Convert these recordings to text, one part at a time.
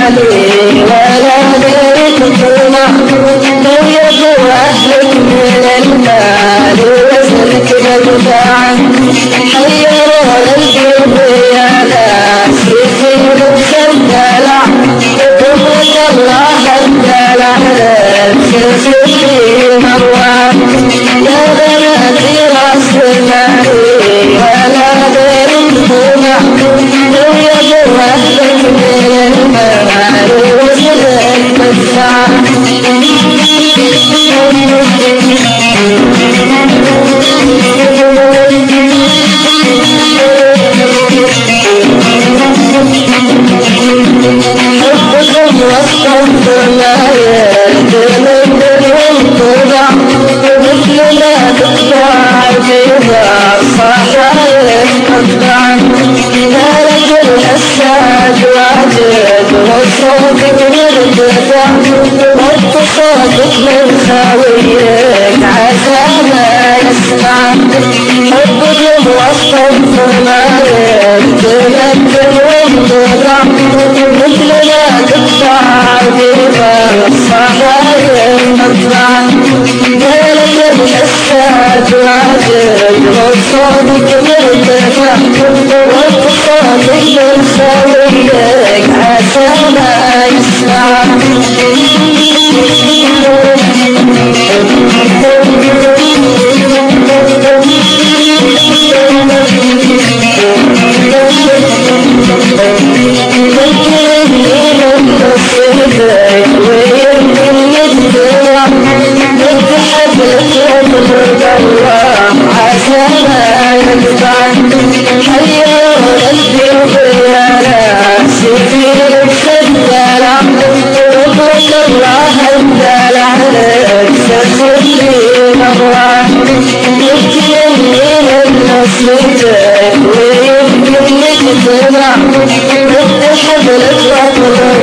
مالي ولا دريت طمع ضيق أهلك من المال وزنك بالباع حيروا القلب يا ناس يصير الدلع قوة الله الدلع في مروان يا بناتي راس المالي ولا دريت طمع ضيق أهلك من المال وزنك بالباع حبكم واستغفر لا يهدم الدنيا الخدع مثل ما تقطع فيها صحايا تقطع مالك الأسعد واجد وصوتك مرتفع واتصالك من خاويك عسى ما يسمع حبكم واستغفر لا يهدم الدنيا الخدع مثل ما تقطع فيها الصحايا تقطع مالك الأسعد واجد وصوتك مرتفع واتصالك من خاويك عسى ما يسمع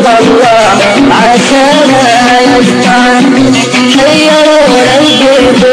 عسى ما يسمع حيروا القلب